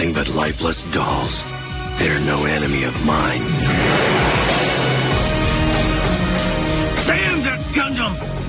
nothing but lifeless dolls. They're no enemy of mine. Bandit Gundam!